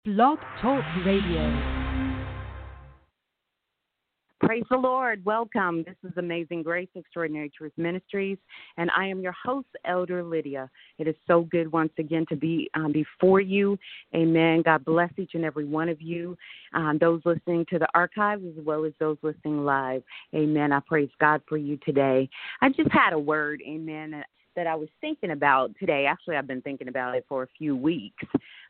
Blog Talk Radio. Praise the Lord. Welcome. This is Amazing Grace, Extraordinary Truth Ministries, and I am your host, Elder Lydia. It is so good once again to be before you. Amen. God bless each and every one of you, those listening to the archives as well as those listening live. Amen. I praise God for you today. I just had a word, amen, that I was thinking about today. Actually, I've been thinking about it for a few weeks.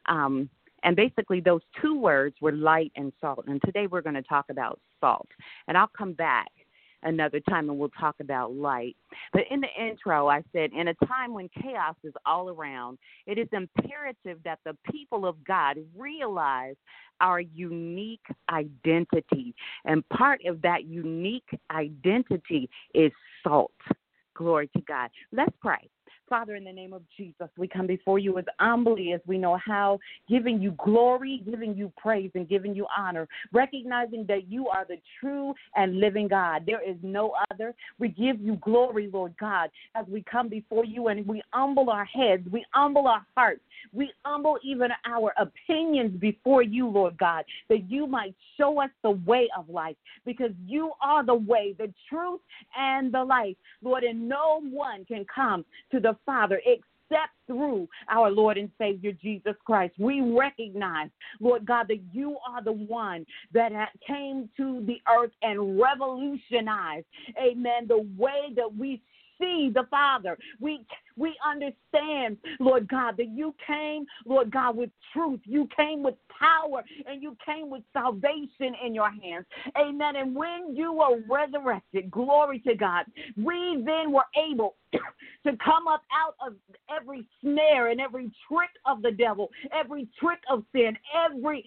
And basically those two words were light and salt. And today we're going to talk about salt. And I'll come back another time and we'll talk about light. But in the intro, I said, in a time when chaos is all around, it is imperative that the people of God realize our unique identity. And part of that unique identity is salt. Glory to God. Let's pray. Father, in the name of Jesus, we come before you as humbly as we know how, giving you glory, giving you praise, and giving you honor, recognizing that you are the true and living God. There is no other. We give you glory, Lord God, as we come before you and we humble our heads, we humble our hearts, we humble even our opinions before you, Lord God, that you might show us the way of life, because you are the way, the truth, and the life, Lord, and no one can come to the Father except through our Lord and Savior Jesus Christ. We recognize, Lord God, that you are the one that came to the earth and revolutionized, amen, the way that we see the Father. We understand, Lord God, that you came, Lord God, with truth. You came with power, and you came with salvation in your hands. Amen. And when you were resurrected, glory to God, we then were able to come up out of every snare and every trick of the devil, every trick of sin, every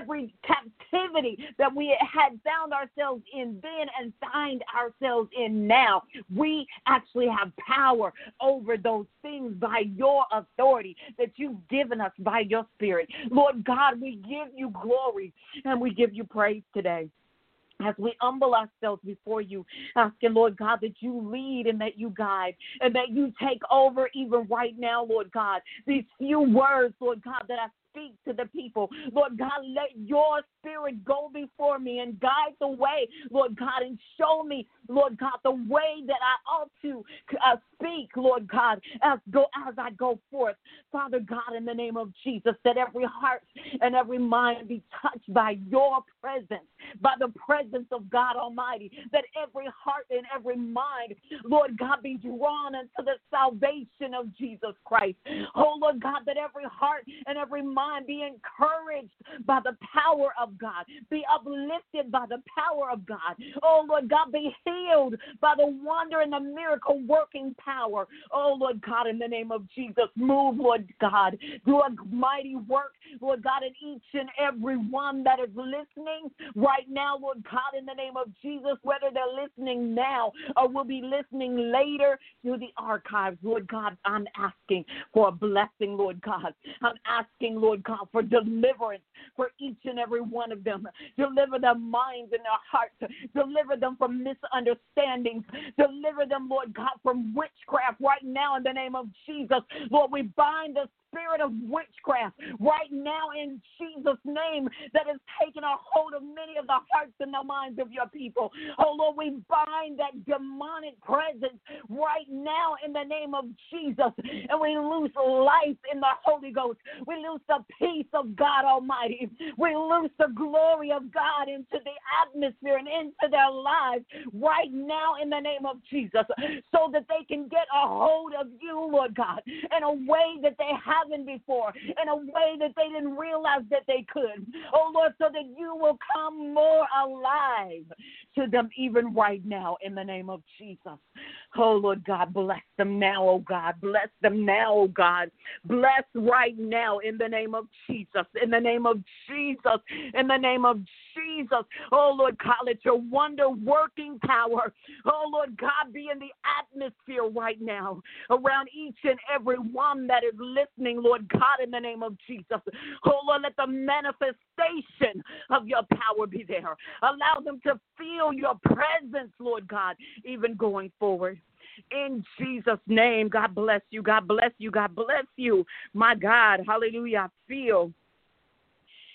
captivity that we had found ourselves in then and find ourselves in now. We actually have power over those things by your authority that you've given us by your Spirit. Lord God, we give you glory and we give you praise today, as we humble ourselves before you, asking, Lord God, that you lead and that you guide and that you take over even right now, Lord God. These few words, Lord God, that I speak to the people. Lord God, let your Spirit go before me and guide the way, Lord God, and show me, Lord God, the way that I ought to speak, Lord God, as I go forth. Father God, in the name of Jesus, that every heart and every mind be touched by your presence, by the presence of God Almighty, that every heart and every mind, Lord God, be drawn into the salvation of Jesus Christ. Oh, Lord God, that every heart and every mind be encouraged by the power of God, be uplifted by the power of God. Oh, Lord God, be healed by the wonder and the miracle working power. Oh, Lord God, in the name of Jesus, move, Lord God, do a mighty work, Lord God, in each and every one that is listening right now, Lord God, in the name of Jesus, whether they're listening now or will be listening later through the archives, Lord God, I'm asking for a blessing, Lord God. I'm asking, Lord God, for deliverance for each and every one of them. Deliver their minds and their hearts. Deliver them from misunderstandings. Deliver them, Lord God, from witchcraft right now in the name of Jesus. Lord, we bind the spirit of witchcraft right now in Jesus' name that has taken a hold of many of the hearts and the minds of your people. Oh, Lord, we bind that demonic presence right now in the name of Jesus, and we lose life in the Holy Ghost. We lose the peace of God Almighty. We lose the glory of God into the atmosphere and into their lives right now in the name of Jesus, so that they can get a hold of you, Lord God, in a way that they haven't before, in a way that they didn't realize that they could. Oh, Lord, so that you will come more alive to them even right now in the name of Jesus. Oh, Lord God, bless them now, oh God. Bless them now, oh God. Bless right now in the name of Jesus, in the name of Jesus, in the name of Jesus. Oh, Lord God, let your wonder-working power, oh, Lord God, be in the atmosphere right now around each and every one that is listening, Lord God, in the name of Jesus. Oh, Lord, let the manifestation of your power be there. Allow them to feel your presence, Lord God, even going forward. In Jesus' name, God bless you, God bless you, God bless you. My God, hallelujah, I feel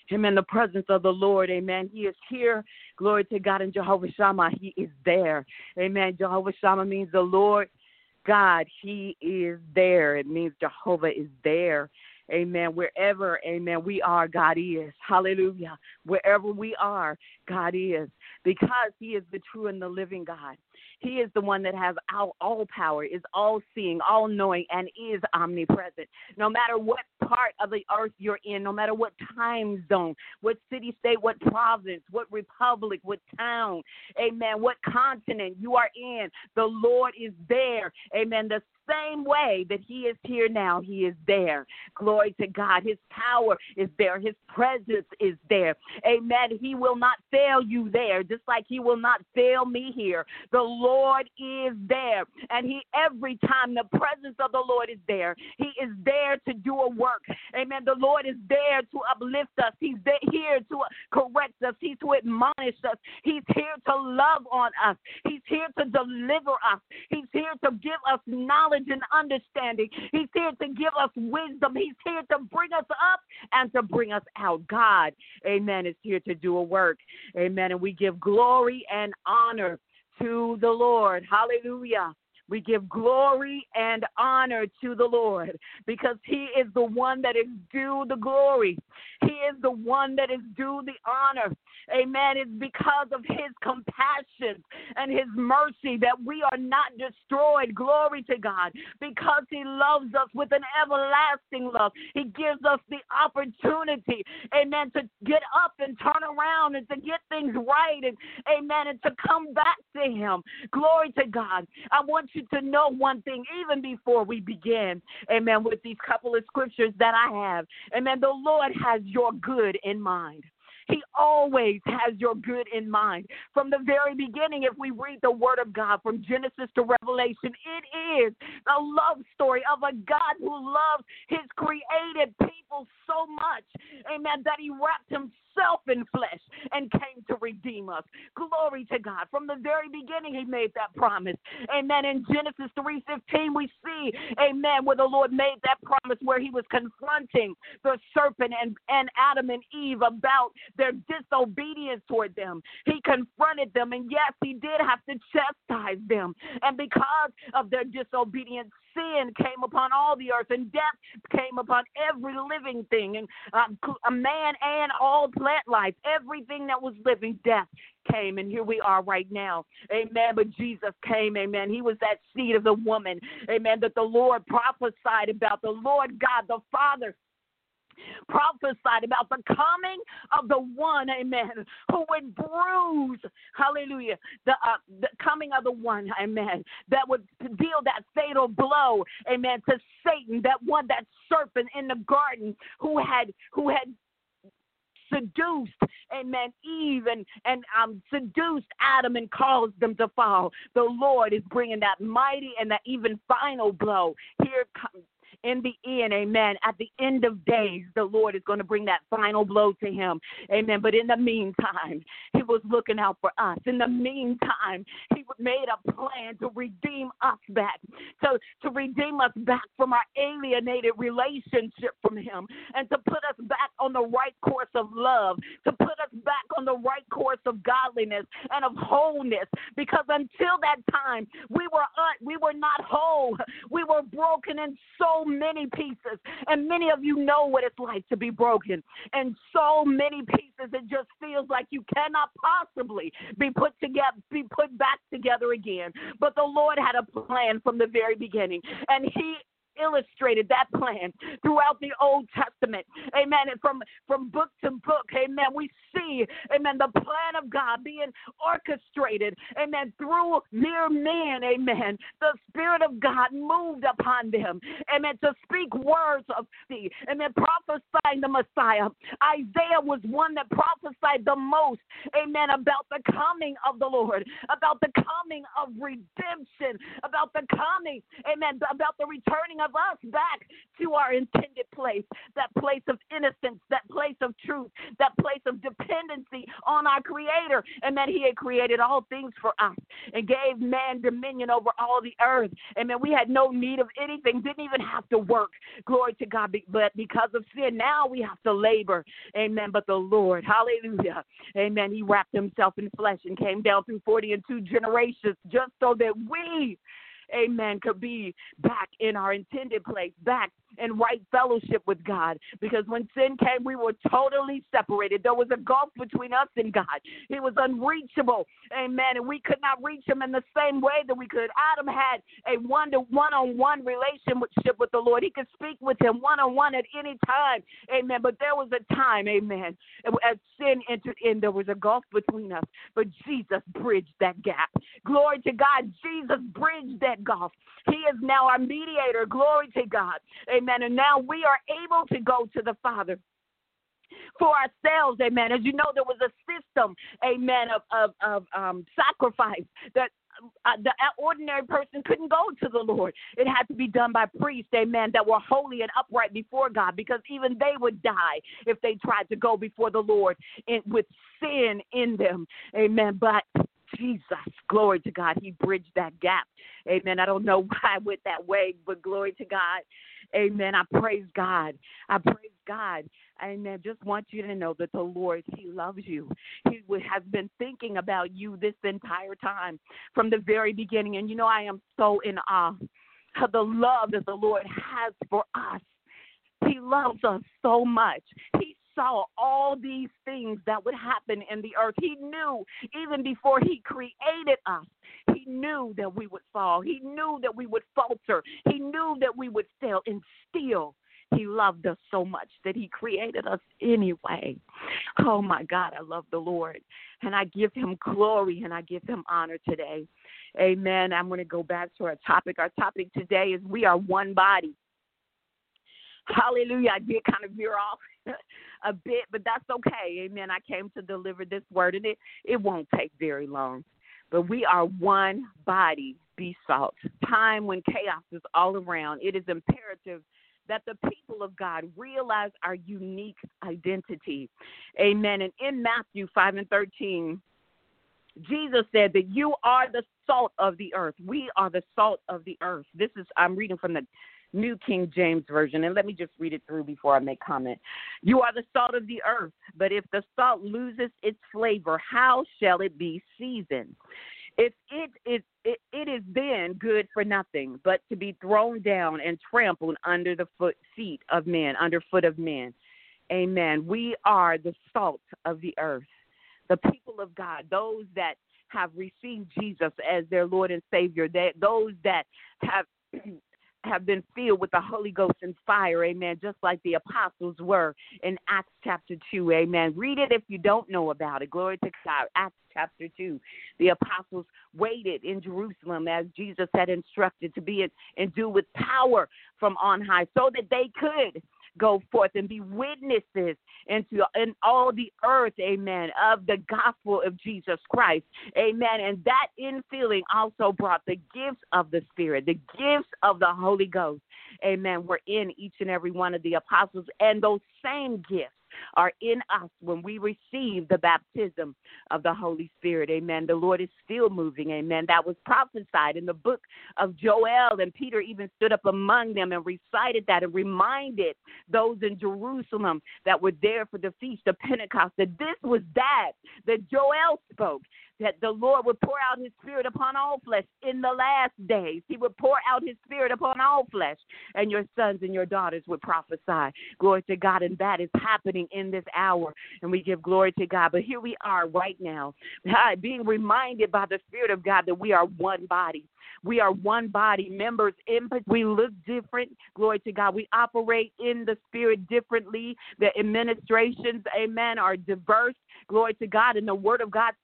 Amen. The presence of the Lord. Amen. He is here. Glory to God. And Jehovah Shammah, he is there. Amen. Jehovah Shammah means the Lord God. He is there. It means Jehovah is there. Amen. Wherever, amen, we are, God is. Hallelujah. Wherever we are, God is. Because he is the true and the living God. He is the one that has all power, is all-seeing, all-knowing, and is omnipresent. No matter what part of the earth you're in, no matter what time zone, what city, state, what province, what republic, what town, amen, what continent you are in, the Lord is there. Amen. The same way that he is here now, he is there. Glory to God. His power is there. His presence is there. Amen. He will not fail you there, just like he will not fail me here. The Lord is there. And every time the presence of the Lord is there, he is there to do a work. Amen. The Lord is there to uplift us. He's here to correct us. He's to admonish us. He's here to love on us. He's here to deliver us. He's here to give us knowledge and understanding. He's here to give us wisdom. He's here to bring us up and to bring us out. God, amen, is here to do a work. Amen. And we give glory and honor to the Lord. Hallelujah. We give glory and honor to the Lord because he is the one that is due the glory. He is the one that is due the honor. Amen. It's because of his compassion and his mercy that we are not destroyed. Glory to God. Because he loves us with an everlasting love. He gives us the opportunity, amen, to get up and turn around and to get things right and, amen, and to come back to him. Glory to God. I want you to know one thing even before we begin, amen, with these couple of scriptures that I have. Amen. The Lord has your good in mind. He always has your good in mind. From the very beginning, if we read the word of God from Genesis to Revelation, it is a love story of a God who loves his created people so much, amen, that he wrapped himself in flesh and came to redeem us. Glory to God. From the very beginning, he made that promise. Amen. In Genesis 3:15, we see, amen, where the Lord made that promise where he was confronting the serpent and Adam and Eve about their disobedience toward them. He confronted them, and yes, he did have to chastise them. And because of their disobedience, sin came upon all the earth, and death came upon every living thing, and a man and all plant life, everything that was living, death came, and here we are right now. Amen. But Jesus came, amen. He was that seed of the woman, amen, that the Lord prophesied about. The Lord God, the Father, prophesied about the coming of the one, amen, who would bruise, hallelujah, the coming of the one, amen, that would deal that fatal blow, amen, to Satan, that serpent in the garden who had seduced, amen, Eve and seduced Adam and caused them to fall. The Lord is bringing that mighty and that even final blow. Here comes in the end, amen. At the end of days, the Lord is going to bring that final blow to him, amen. But in the meantime, he was looking out for us. In the meantime, he made a plan to redeem us back, to redeem us back from our alienated relationship from him, and to put us back on the right course of love, to put us back on the right course of godliness and of wholeness. Because until that time, we were not whole. We were broken in so many pieces, and many of you know what it's like to be broken in so many pieces. It just feels like you cannot possibly be put back together again. But the Lord had a plan from the very beginning, and he illustrated that plan throughout the Old Testament. Amen. And from book to book, amen, we see, amen, the plan of God being orchestrated, amen, through mere men, amen. The Spirit of God moved upon them, amen, to speak words of faith, amen, prophesying the Messiah. Isaiah was one that prophesied the most, amen, about the coming of the Lord, about the coming of redemption, about the coming, amen, about the returning of of us back to our intended place, that place of innocence, that place of truth, that place of dependency on our Creator, and that He had created all things for us and gave man dominion over all the earth. Amen. We had no need of anything, didn't even have to work. Glory to God. But because of sin, now we have to labor. Amen. But the Lord, hallelujah, amen, He wrapped Himself in flesh and came down through 42 generations just so that we, amen, could be back in our intended place, back in right fellowship with God. Because when sin came, we were totally separated. There was a gulf between us and God. It was unreachable, amen, and we could not reach Him in the same way that we could. Adam had a one-on-one relationship with the Lord. He could speak with Him one-on-one at any time, amen, but there was a time, amen, as sin entered in, there was a gulf between us, but Jesus bridged that gap. Glory to God. Jesus bridged that gulf. He is now our mediator. Glory to God. Amen. And now we are able to go to the Father for ourselves. Amen. As you know, there was a system, amen, of sacrifice that the ordinary person couldn't go to the Lord. It had to be done by priests, amen, that were holy and upright before God, because even they would die if they tried to go before the Lord with sin in them. Amen. But Jesus, glory to God, He bridged that gap. Amen. I don't know why I went that way, but glory to God. Amen. I praise God. I praise God. Amen. Just want you to know that the Lord, He loves you. He has been thinking about you this entire time from the very beginning. And, you know, I am so in awe of the love that the Lord has for us. He loves us so much. He saw all these things that would happen in the earth. He knew even before He created us, He knew that we would fall. He knew that we would falter. He knew that we would fail, and still He loved us so much that He created us anyway. Oh, my God, I love the Lord, and I give Him glory, and I give Him honor today. Amen. I'm going to go back to our topic. Our topic today is we are one body. Hallelujah. I did kind of veer off a bit, but that's okay. Amen. I came to deliver this word, and it won't take very long. But we are one body, be salt. Time when chaos is all around, it is imperative that the people of God realize our unique identity. Amen. And in Matthew 5:13, Jesus said that you are the salt of the earth. We are the salt of the earth. I'm reading from the New King James Version, and let me just read it through before I make comment. You are the salt of the earth, but if the salt loses its flavor, how shall it be seasoned? If it is then good for nothing, but to be thrown down and trampled under the feet of men. Amen. We are the salt of the earth. The people of God, those that have received Jesus as their Lord and Savior, those that have been filled with the Holy Ghost and fire, amen, just like the apostles were in Acts chapter 2, amen. Read it if you don't know about it. Glory to God. Acts chapter 2. The apostles waited in Jerusalem as Jesus had instructed to be endued with power from on high so that they could go forth and be witnesses in all the earth, amen, of the gospel of Jesus Christ, amen. And that infilling also brought the gifts of the Spirit, the gifts of the Holy Ghost, amen, were in each and every one of the apostles, and those same gifts are in us when we receive the baptism of the Holy Spirit. Amen. The Lord is still moving. Amen. That was prophesied in the book of Joel, and Peter even stood up among them and recited that and reminded those in Jerusalem that were there for the Feast of Pentecost that this was that Joel spoke, that the Lord would pour out his Spirit upon all flesh in the last days. He would pour out his Spirit upon all flesh, and your sons and your daughters would prophesy. Glory to God, and that is happening in this hour, and we give glory to God. But here we are right now, being reminded by the Spirit of God that we are one body. We are one body, members. We look different. Glory to God. We operate in the Spirit differently. The administrations, amen, are diverse. Glory to God. And the Word of God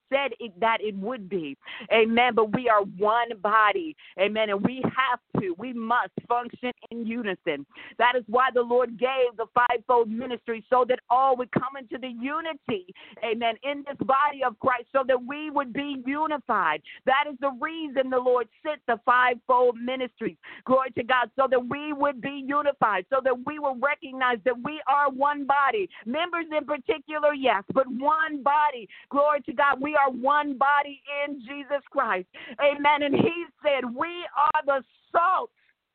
said that it would be. Amen. But we are one body. Amen. And we must function in unison. That is why the Lord gave the fivefold ministry, so that all would come into the unity. Amen. In this body of Christ, so that we would be unified. That is the reason the Lord sent the fivefold ministries. Glory to God. So that we would be unified. So that we will recognize that we are one body. Members in particular, yes, but one body. Glory to God. We are one body in Jesus Christ. Amen. And he said, we are the salt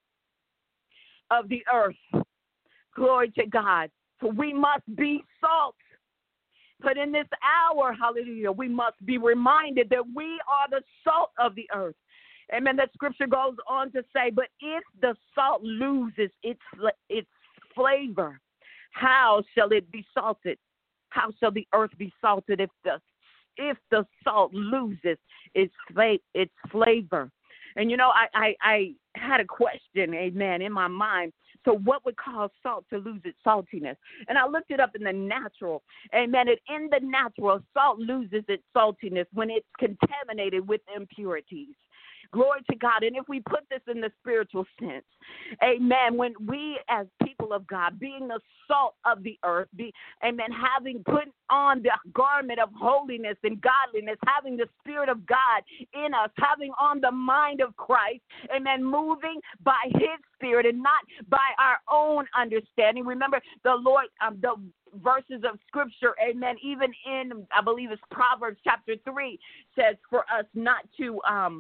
of the earth. Glory to God. So we must be salt. But in this hour, hallelujah, we must be reminded that we are the salt of the earth. Amen. That scripture goes on to say, but if the salt loses its flavor, how shall it be salted? How shall the earth be salted if the salt loses its flavor? And, you know, I had a question, amen, in my mind. So what would cause salt to lose its saltiness? And I looked it up in the natural. Amen. And in the natural, salt loses its saltiness when it's contaminated with impurities. Glory to God. And if we put this in the spiritual sense, amen, when we as people of God, being the salt of the earth, amen, having put on the garment of holiness and godliness, having the Spirit of God in us, having on the mind of Christ, amen, moving by his Spirit and not by our own understanding. Remember the Lord, the verses of scripture, amen, even in, I believe it's Proverbs chapter 3, says for us not to,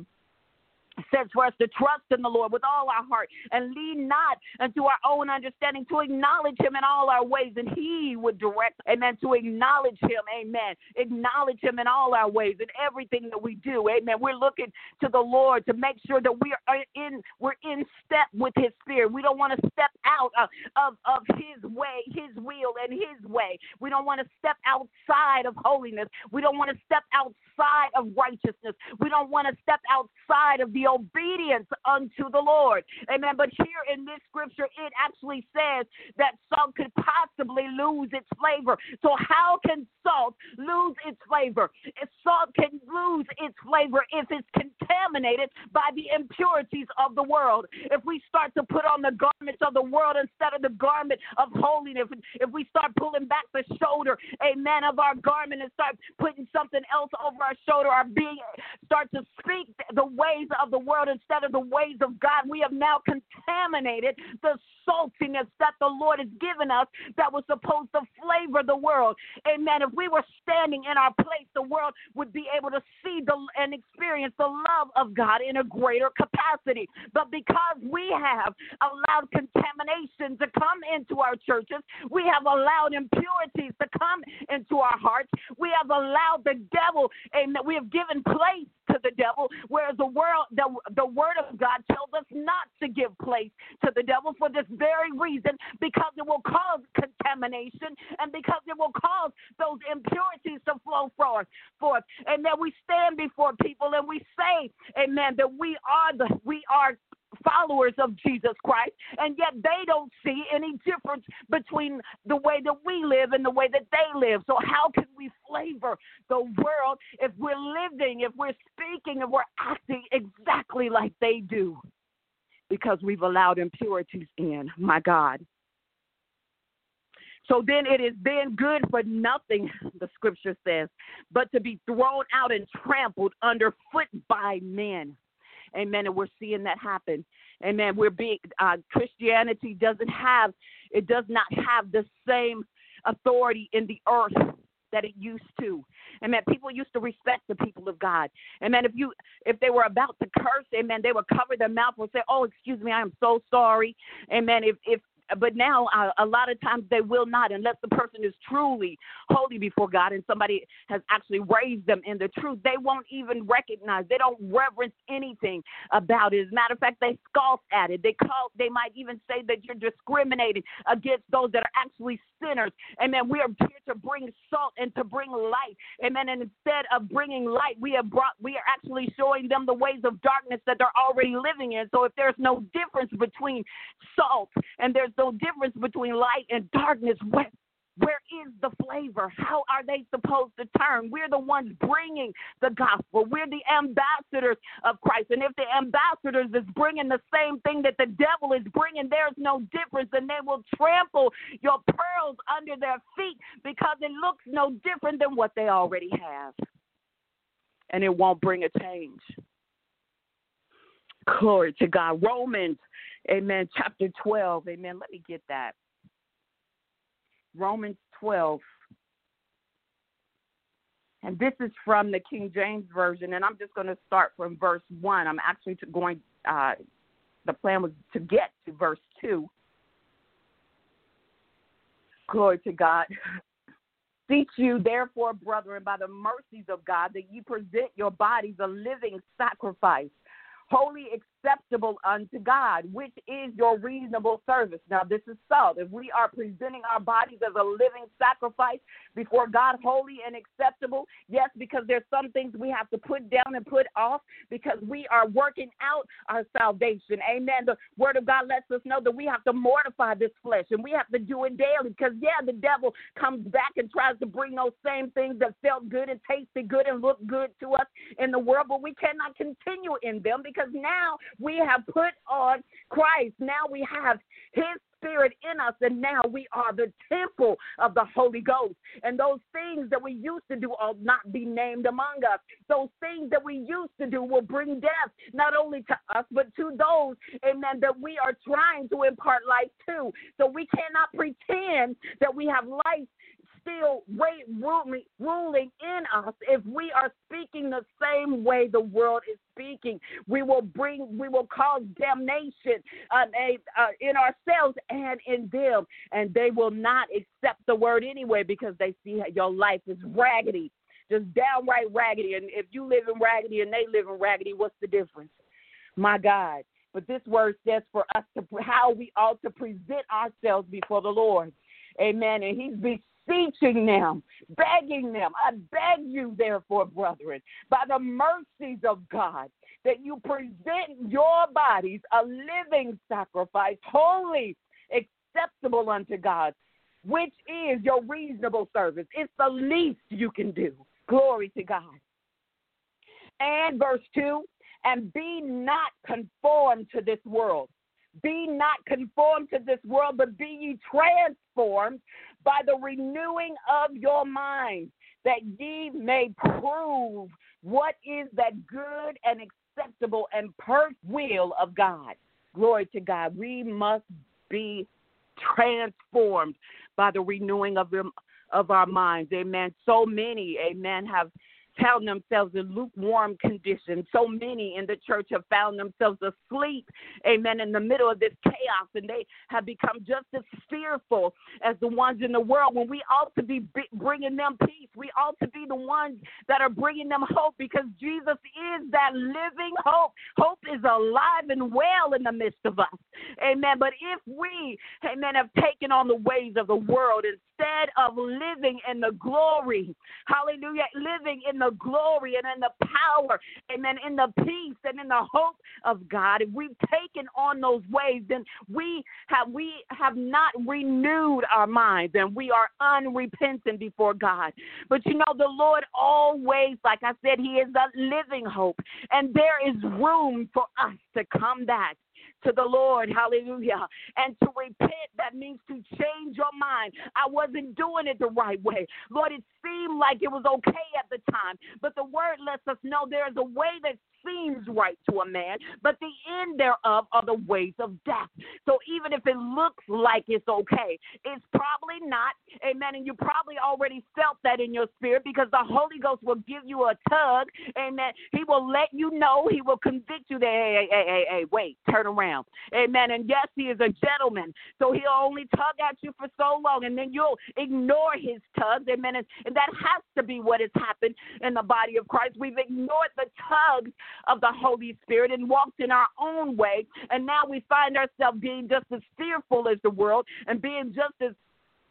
says for us to trust in the Lord with all our heart and lean not unto our own understanding, to acknowledge him in all our ways, and he would direct, amen, to acknowledge him, amen, acknowledge him in all our ways in everything that we do, amen. We're looking to the Lord to make sure that we're in step with his Spirit. We don't want to step out of his way, his will, and his way. We don't want to step outside of holiness. We don't want to step outside of righteousness. We don't want to step outside of the obedience unto the Lord. Amen. But here in this scripture, it actually says that salt could possibly lose its flavor. So how can salt lose its flavor? If salt can lose its flavor if it's contaminated by the impurities of the world. If we start to put on the garments of the world instead of the garment of holiness, if we start pulling back the shoulder, amen, of our garment and start putting something else over our shoulder, start to speak the ways of the world instead of the ways of God, we have now contaminated the saltiness that the Lord has given us that was supposed to flavor the world. Amen. If we were standing in our place, the world would be able to see and experience the love of God in a greater capacity. But because we have allowed contamination to come into our churches, we have allowed impurities to come into our hearts, we have allowed the devil, and we have given place to the devil, whereas the word of God tells us not to give place to the devil for this very reason, because it will cause contamination and because it will cause those impurities to flow forth. And then we stand before people and we say, amen, that we are followers of Jesus Christ, and yet they don't see any difference between the way that we live and the way that they live. So how can we flavor the world if we're living, if we're speaking, if we're acting exactly like they do? Because we've allowed impurities in, my God. So then it is then good for nothing, the scripture says, but to be thrown out and trampled underfoot by men. Amen. And we're seeing that happen. Amen. Christianity does not have the same authority in the earth that it used to. Amen. People used to respect the people of God. Amen. If they were about to curse, amen, they would cover their mouth and say, "Oh, excuse me, I am so sorry." Amen. But now a lot of times they will not, unless the person is truly holy before God and somebody has actually raised them in the truth. They won't even recognize. They don't reverence anything about it. As a matter of fact, they scoff at it. They might even say that you're discriminating against those that are actually sinners. Amen. We are here to bring salt and to bring light. Amen. And instead of bringing light, we are actually showing them the ways of darkness that they're already living in. So if there's no difference between salt and there's no difference between light and darkness, Where is the flavor? How are they supposed to turn? We're the ones bringing the gospel. We're the ambassadors of Christ. And if the ambassadors is bringing the same thing that the devil is bringing, there's no difference, and they will trample your pearls under their feet because it looks no different than what they already have. And it won't bring a change. Glory to God. Romans, amen, chapter 12. Amen. Let me get that. Romans 12. And this is from the King James Version, and I'm just going to start from verse 1. I'm actually the plan was to get to verse 2. Glory to God. Beseech you, therefore, brethren, by the mercies of God, that ye present your bodies a living sacrifice, wholly acceptable unto God, which is your reasonable service. Now, this is so. If we are presenting our bodies as a living sacrifice before God, holy and acceptable, yes, because there's some things we have to put down and put off because we are working out our salvation. Amen. The Word of God lets us know that we have to mortify this flesh, and we have to do it daily because, yeah, the devil comes back and tries to bring those same things that felt good and tasted good and looked good to us in the world, but we cannot continue in them because now we have put on Christ. Now we have his Spirit in us, and now we are the temple of the Holy Ghost. And those things that we used to do will not be named among us. Those things that we used to do will bring death, not only to us, but to those, amen, that we are trying to impart life to. So we cannot pretend that we have life still ruling in us. If we are speaking the same way the world is speaking, we will cause damnation in ourselves and in them, and they will not accept the word anyway because they see your life is raggedy, just downright raggedy. And if you live in raggedy and they live in raggedy, what's the difference? My God. But this word says for us how we ought to present ourselves before the Lord. Amen. And he's beseeching them, begging them. I beg you, therefore, brethren, by the mercies of God, that you present your bodies a living sacrifice, holy, acceptable unto God, which is your reasonable service. It's the least you can do. Glory to God. And verse 2, and be not conformed to this world. Be not conformed to this world, but be ye transformed by the renewing of your mind, that ye may prove what is that good and acceptable and perfect will of God. Glory to God. We must be transformed by the renewing of our minds. Amen. So many, amen, have found themselves in lukewarm conditions. So many in the church have found themselves asleep, amen, in the middle of this chaos, and they have become just as fearful as the ones in the world when we ought to be bringing them peace. We ought to be the ones that are bringing them hope because Jesus is that living hope. Hope is alive and well in the midst of us, amen. But if we, amen, have taken on the ways of the world instead of living in the glory, hallelujah, living in the glory and in the power, amen, in the peace and in the hope of God, if we've taken on those ways, then we have not renewed our minds, and we are unrepentant before God. But you know, the Lord always, like I said, he is the living hope, and there is room for us to come back to the Lord, hallelujah, and to repent. That means to change your mind. I wasn't doing it the right way. Lord, it seemed like it was okay at the time, but the word lets us know there is a way that seems right to a man, but the end thereof are the ways of death. So even if it looks like it's okay, it's probably not, amen, and you probably already felt that in your spirit because the Holy Ghost will give you a tug, amen. He will let you know, he will convict you that, hey, wait, turn around, amen. And yes, he is a gentleman, so he'll only tug at you for so long, and then you'll ignore his tugs, amen. And that has to be what has happened in the body of Christ. We've ignored the tugs of the Holy Spirit and walked in our own way, and now we find ourselves being just as fearful as the world and being just as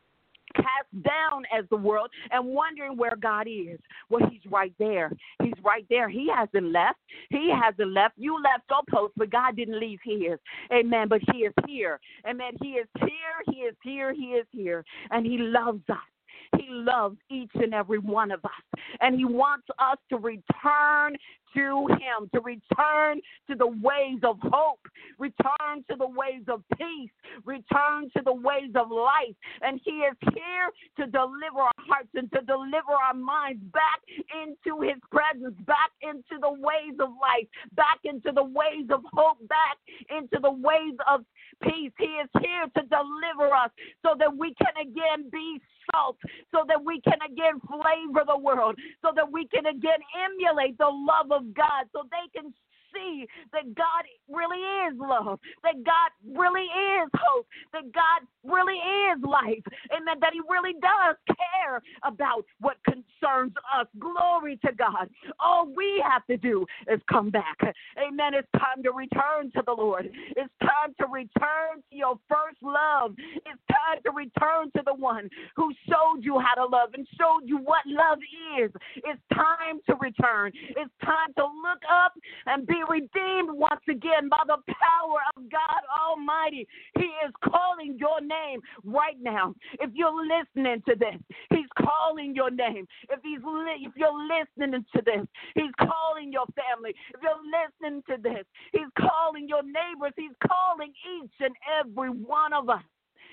cast down as the world and wondering where God is. Well, he's right there. He's right there. He hasn't left. He hasn't left. You left your post, but God didn't leave his. Amen. But he is here. Amen. He is here. He is here. He is here. And he loves us. He loves each and every one of us. And he wants us to return to him, to return to the ways of hope, return to the ways of peace, return to the ways of life. And he is here to deliver our hearts and to deliver our minds back into his presence, back into the ways of life, back into the ways of hope, back into the ways of peace. He is here to deliver us so that we can again be salt, so that we can again flavor the world, so that we can again emulate the love of God, so they can see that God really is love, that God really is hope, that God really is life, and that he really does care about what concerns us. Glory to God. All we have to do is come back. Amen. It's time to return to the Lord. It's time to return to your first love. It's time to return to the one who showed you how to love and showed you what love is. It's time to return. It's time to look up and be redeemed once again by the power of God Almighty. He is calling your name right now. If you're listening to this, he's calling your name. If you're listening to this, he's calling your family. If you're listening to this, he's calling your neighbors. He's calling each and every one of us.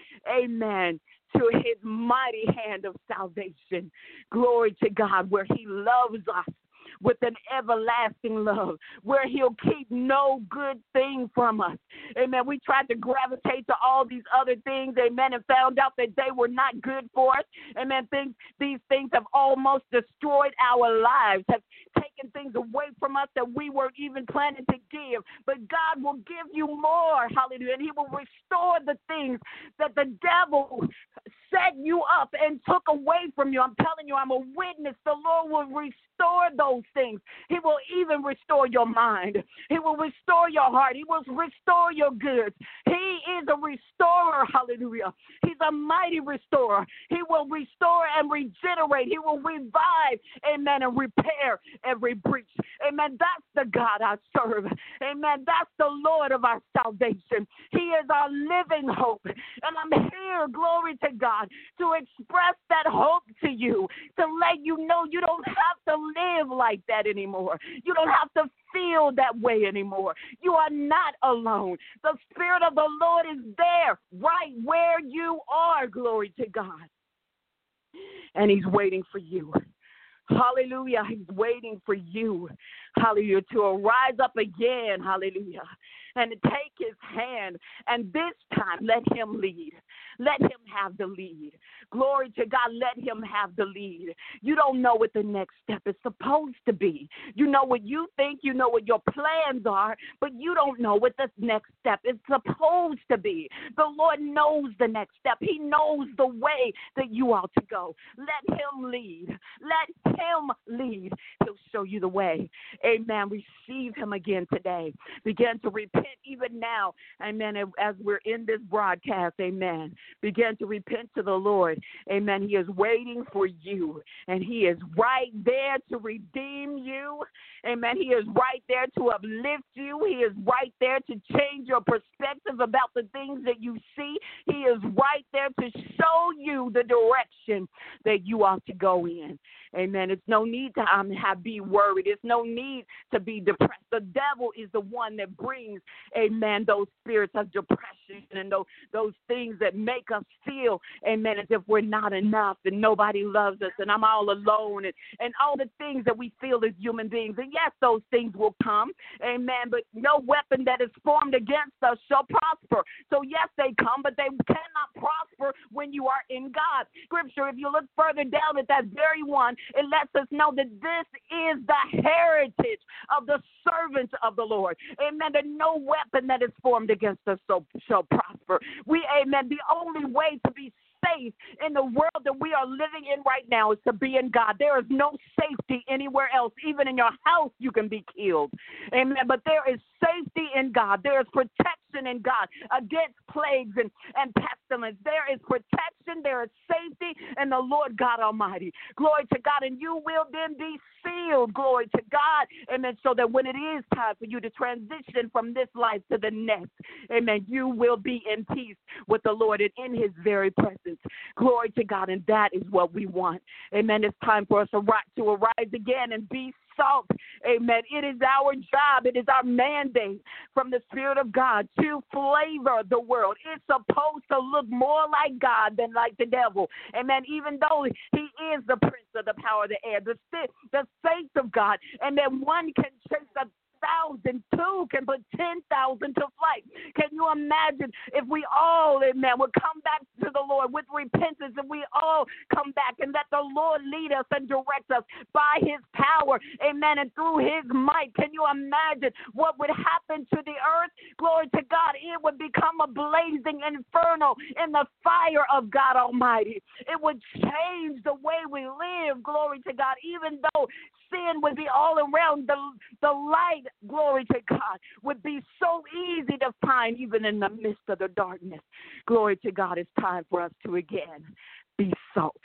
Amen. To his mighty hand of salvation. Glory to God, where he loves us with an everlasting love, where he'll keep no good thing from us. Amen. We tried to gravitate to all these other things, amen, and found out that they were not good for us. Amen. These things have almost destroyed our lives, have taken things away from us that we weren't even planning to give. But God will give you more, hallelujah, and he will restore the things that the devil set you up and took away from you. I'm telling you, I'm a witness. The Lord will restore those things. He will even restore your mind. He will restore your heart. He will restore your goods. He is a restorer, hallelujah. He's a mighty restorer. He will restore and regenerate. He will revive, amen, and repair every breach. Amen. That's the God I serve. Amen. That's the Lord of our salvation. He is our living hope. And I'm here, glory to God, to express that hope to you, to let you know you don't have to live like that anymore. You don't have to feel that way anymore. You are not alone. The Spirit of the Lord is there, right where you are, glory to God. And he's waiting for you. Hallelujah. He's waiting for you, hallelujah, to arise up again, hallelujah, and to take his hand. And this time, let him lead. Let him have the lead. Glory to God, let him have the lead. You don't know what the next step is supposed to be. You know what you think, you know what your plans are, but you don't know what the next step is supposed to be. The Lord knows the next step. He knows the way that you ought to go. Let him lead. Let him lead. He'll show you the way. Amen. Receive him again today. Begin to repent even now. Amen. As we're in this broadcast, amen. Begin to repent to the Lord. Amen. He is waiting for you, and he is right there to redeem you. Amen. He is right there to uplift you. He is right there to change your perspective about the things that you see. He is right there to show you the direction that you ought to go in. Amen. It's no need to be worried. It's no need to be depressed. The devil is the one that brings, amen, those spirits of depression and those things that make us feel, amen, as if we're not enough and nobody loves us and I'm all alone and all the things that we feel as human beings. And yes, those things will come, amen, but no weapon that is formed against us shall prosper. So yes, they come, but they cannot prosper when you are in God. Scripture, if you look further down at that very one, it lets us know that this is the heritage of the servants of the Lord. Amen. That no weapon that is formed against us shall prosper. Amen. The only way to be safe in the world that we are living in right now is to be in God. There is no safety anywhere else. Even in your house, you can be killed. Amen. But there is safety in God. There is protection in God against plagues and pestilence. There is protection, there is safety in the Lord God Almighty. Glory to God. And you will then be sealed. Glory to God. Amen. So that when it is time for you to transition from this life to the next, amen, you will be in peace with the Lord and in his very presence. Glory to God. And that is what we want. Amen. It's time for us to arise again and be salt. Amen. It is our job. It is our mandate from the Spirit of God to flavor the world. It's supposed to look more like God than like the devil. Amen. Even though he is the prince of the power of the air, the saints of God, and then one can chase 1,000, two can put 10,000 to flight. Can you imagine if we all, amen, would come back to the Lord with repentance, and we all come back and let the Lord lead us and direct us by his power, amen, and through his might? Can you imagine what would happen to the earth? Glory to God. It would become a blazing inferno in the fire of God Almighty. It would change the way we live. Glory to God. Even though sin would be all around, the light, glory to God, would be so easy to find even in the midst of the darkness. Glory to God. It's time for us to again be salt.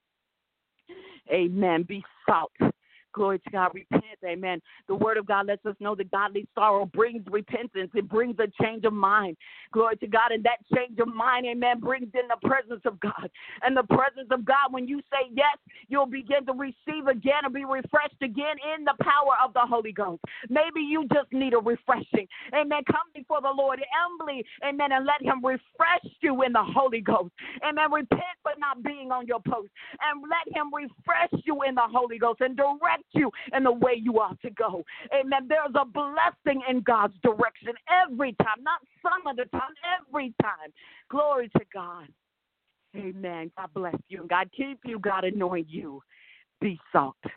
Amen. Be salt. Glory to God. Repent. Amen. The word of God lets us know that godly sorrow brings repentance. It brings a change of mind. Glory to God. And that change of mind, amen, brings in the presence of God. And the presence of God, when you say yes, you'll begin to receive again and be refreshed again in the power of the Holy Ghost. Maybe you just need a refreshing. Amen. Come before the Lord humbly, amen, and let him refresh you in the Holy Ghost. Amen. Repent for not being on your post. And let him refresh you in the Holy Ghost and direct you in the way you ought to go. Amen. There's a blessing in God's direction every time, not some of the time, every time. Glory to God. Amen. God bless you. God keep you. God anoint you. Be salt.